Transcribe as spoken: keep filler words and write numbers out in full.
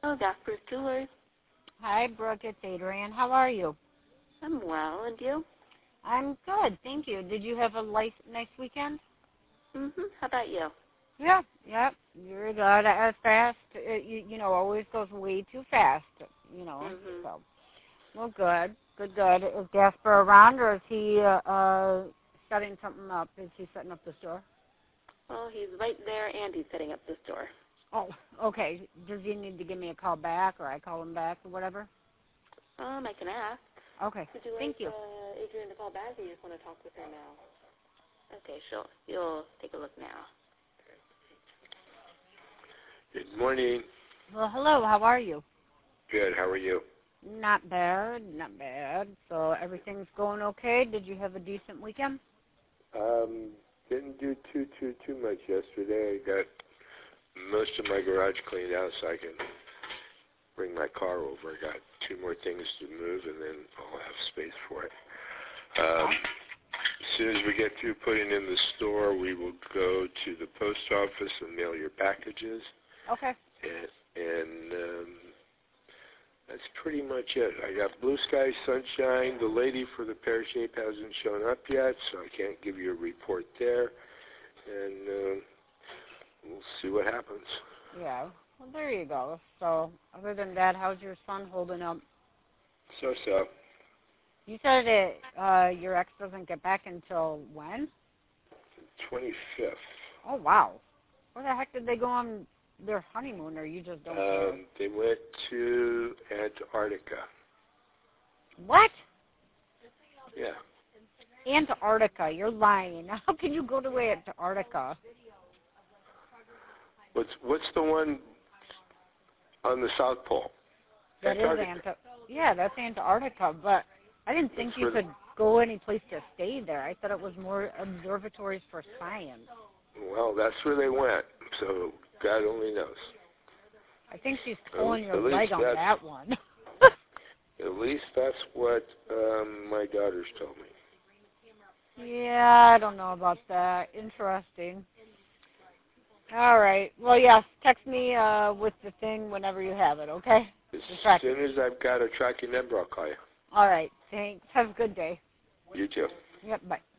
Oh, Gasper's Jewelers. Hi, Brooke. It's Adrienne. How are you? I'm well, and you? I'm good, thank you. Did you have a nice, nice weekend? Mm-hmm. How about you? Yeah, yeah. You're good. As fast, it, you, you know, always goes way too fast, you know. Mm-hmm. So, well, good, good, good. Is Gasper around, or is he uh, uh, setting something up? Is he setting up the store? Well, he's right there, and he's setting up the store. Oh, okay. Does he need to give me a call back, or I call him back, or whatever? Um, I can ask. Okay. Would you Thank like you. uh, Adrienne to call back, or you just want to talk with her now? Okay, sure. You'll take a look now. Good morning. Well, hello. How are you? Good. How are you? Not bad, not bad. So everything's going okay. Did you have a decent weekend? Um, didn't do too too too much yesterday. I got most of my garage cleaned out, so I can bring my car over. I got two more things to move, and then I'll have space for it. Um, as soon as we get through putting in the store, we will go to the post office and mail your packages. Okay. And, and um, that's pretty much it. I got blue sky, sunshine. The lady for the pear shape hasn't shown up yet, so I can't give you a report there. And uh, we'll see what happens. Yeah. Well, there you go. So other than that, how's your son holding up? So-so. You said it, uh, your ex doesn't get back until when? twenty-fifth. Oh, wow. Where the heck did they go on their honeymoon, or you just don't care? Um, they went to Antarctica. What? Yeah. Antarctica. You're lying. How can you go to Antarctica? What's what's the one on the South Pole? That Antarctica. is Antarctica. Yeah, that's Antarctica, but I didn't think That's you where could go any place to stay there. I thought it was more observatories for science. Well, that's where they went, so God only knows. I think she's At- pulling your at least leg on that's- that one. At least that's what um, my daughters told me. Yeah, I don't know about that. Interesting. All right. Well, yes, text me uh, with the thing whenever you have it, okay? As soon as I've got a tracking number, I'll call you. All right. Thanks. Have a good day. You too. Yep, bye.